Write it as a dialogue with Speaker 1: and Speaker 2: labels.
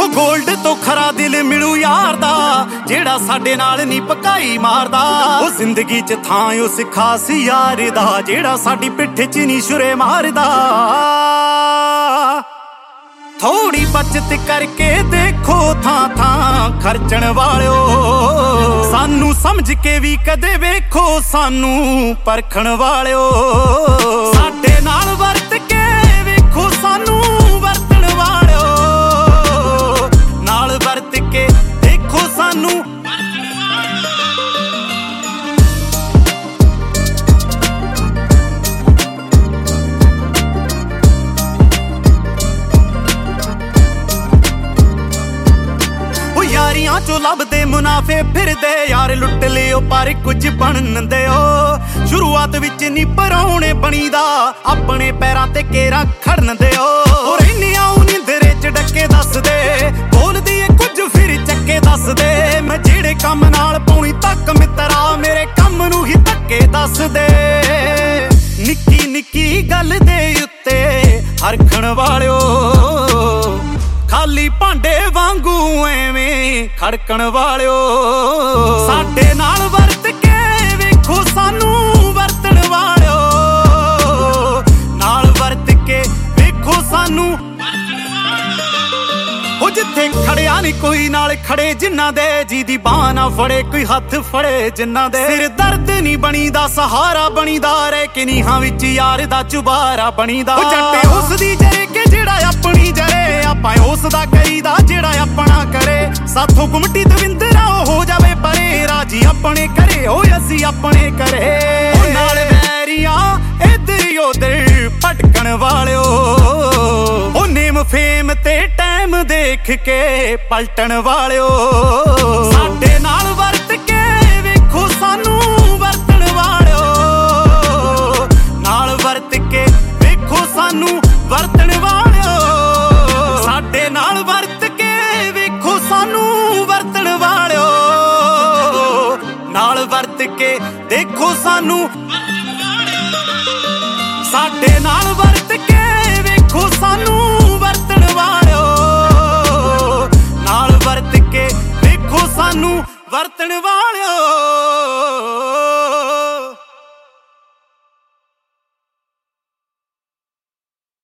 Speaker 1: Gold ਤੋਂ ਖਰਾ ਦਿਲ ਮਿਲੂ ਯਾਰ ਦਾ, ਜਿਹੜਾ ਸਾਡੇ ਨਾਲ ਨੀ ਪਕਾਈ ਮਾਰਦਾ। ਉਹ ਜ਼ਿੰਦਗੀ 'ਚ ਥਾਂ ਉਸ ਖਾਸ ਯਾਰ ਦਾ, ਜਿਹੜਾ ਸਾਡੀ ਪਿੱਠ 'ਚ ਨੀ ਛੁਰੇ ਮਾਰਦਾ। ਥੋੜੀ ਬਚਤ ਕਰਕੇ ਦੇਖੋ ਥਾਂ ਥਾਂ ਖਰਚਣ ਵਾਲਿਓ, ਸਾਨੂੰ ਸਮਝ ਕੇ ਵੀ ਕਦੇ ਵੇਖੋ ਸਾਨੂੰ ਪਰਖਣ ਵਾਲਿਓ। ਸਾਡੇ ਨਾਲ ਵਰਤ ਕੇ ਵੇਖੋ ਸਾਨੂੰ ਵਰਤਣ ਵਾਲਿਓ, ਨਾਲ ਵਰਤ ਕੇ ਦੇਖੋ ਸਾਨੂੰ। ਯਾਰੀਆਂ ਚੋਂ ਲੱਭਦੇ ਮੁਨਾਫੇ ਫਿਰਦੇ ਯਾਰ, ਲੁੱਟ ਲਿਓ ਪਰ ਕੁਝ ਬਣਨ ਦਿਓ। ਸ਼ੁਰੂਆਤ ਵਿੱਚ ਨੀ ਪਰਾਉਣੇ ਬਣੀਦਾ, ਆਪਣੇ ਪੈਰਾਂ ਤੇ ਕੇਰਾ ਖੜਨ ਦਿਓ। ਹੋਰ ਇੰਨੀਆਂ ਨੀਂਦਰੇ ਚ ਡੱਕੇ ਦੱਸਦੇ, ਬੋਲਦੀ ਏ ਕੁਝ ਫਿਰ ਚੱਕੇ ਦੱਸਦੇ। ਮੈਂ ਜਿਹੜੇ ਕੰਮ ਨਾਲ ਪਾਉਣੀ ਤੱਕ ਮਿੱਤਰਾ, ਮੇਰੇ ਕੰਮ ਨੂੰ ਹੀ ਧੱਕੇ ਦੱਸਦੇ। ਨਿੱਕੀ ਨਿੱਕੀ ਗੱਲ ਦੇ ਉੱਤੇ ਹਰਖਣ ਵਾਲਿਓ, ਖਾਲੀ ਭਾਂਡੇ ਵਾਂਗੂ ਐਵੇਂ ਖੜਕਣ ਵਾਲਿਓ। ਸਾਡੇ ਨਾਲ ਵਰਤ ਕੇ ਵੇਖੋ ਸਾਨੂੰ ਵਰਤਣ ਵਾਲਿਓ, ਨਾਲ ਵਰਤ ਕੇ ਵੇਖੋ ਸਾਨੂੰ। ਉਹ ਜਿੱਥੇ ਖੜਿਆ ਨੀ ਕੋਈ ਨਾਲ ਖੜੇ ਜਿਨ੍ਹਾਂ ਦੇ, ਜਿਹਦੀ ਬਾਂਹ ਨਾ ਫੜੇ ਕੋਈ ਹੱਥ ਫੜੇ ਜਿਨ੍ਹਾਂ ਦੇ। ਸਿਰ ਦਰਦ ਨੀ ਬਣੀਦਾ ਸਹਾਰਾ ਬਣੀਦਾ, ਰਹਿ ਕੇ ਨੀਹਾਂ ਵਿੱਚ ਯਾਰ ਦਾ ਚੁਬਾਰਾ ਬਣੀਦਾ। ਉਹ ਜੱਟੇ ਉਸ ਦੀ ਜਰੇ ਕੇ ਜਿਹੜਾ ਆਪਣੀ ਜਰੇ, ਆਪਾਂ ਉਸ ਦਾ ਕਰੀਦਾ ਜਿਹੜਾ ਆਪਣਾ ਕਰੇ। ਸਾਥੋਂ ਗੁੰਮਟੀ ਦਵਿੰਦਰਾ ਹੋ ਜਾਵੇ ਪਰੇ, ਰਾਜੀ ਆਪਣੇ ਕਰੇ ਹੋਏ ਅਸੀਂ ਆਪਣੇ ਕਰੇ। ਨਾਲ ਵੈਰੀਆਂ ਇੱਧਰ ਉੱਧਰ ਭਟਕਣ ਵਾਲਿਓ, ਉਹ ਨੇਮ ਫੇਮ ਤੇ ਟਾਈਮ ਦੇਖ ਕੇ ਪਲਟਣ ਵਾਲਿਓ। ਸਾਡੇ ਨਾਲ ਵਰਤ ਕੇ ਵੇਖੋ ਸਾਨੂੰ ਵਰਤਣ ਵਾਲਿਓ, ਨਾਲ ਵਰਤ ਕੇ ਵੇਖੋ ਸਾਨੂੰ ਵਰਤਣ ਵਾਲਿਓ। ਸਾਡੇ ਨਾਲ ਵਰਤ ਕੇ ਵੇਖੋ ਸਾਨੂੰ ਵਰਤਣ ਵਾਲਿਓ, ਨਾਲ ਵਰਤ ਕੇ ਦੇਖੋ ਸਾਨੂੰ। ਸਾਡੇ ਨਾਲ ਵਰਤ ਕੇ ਵੇਖੋ ਸਾਨੂੰ ਵਰਤਣ ਵਾਲਿਓ, ਨਾਲ ਵਰਤ ਕੇ ਵੇਖੋ ਸਾਨੂੰ ਵਰਤਣ ਵਾਲਿਓ।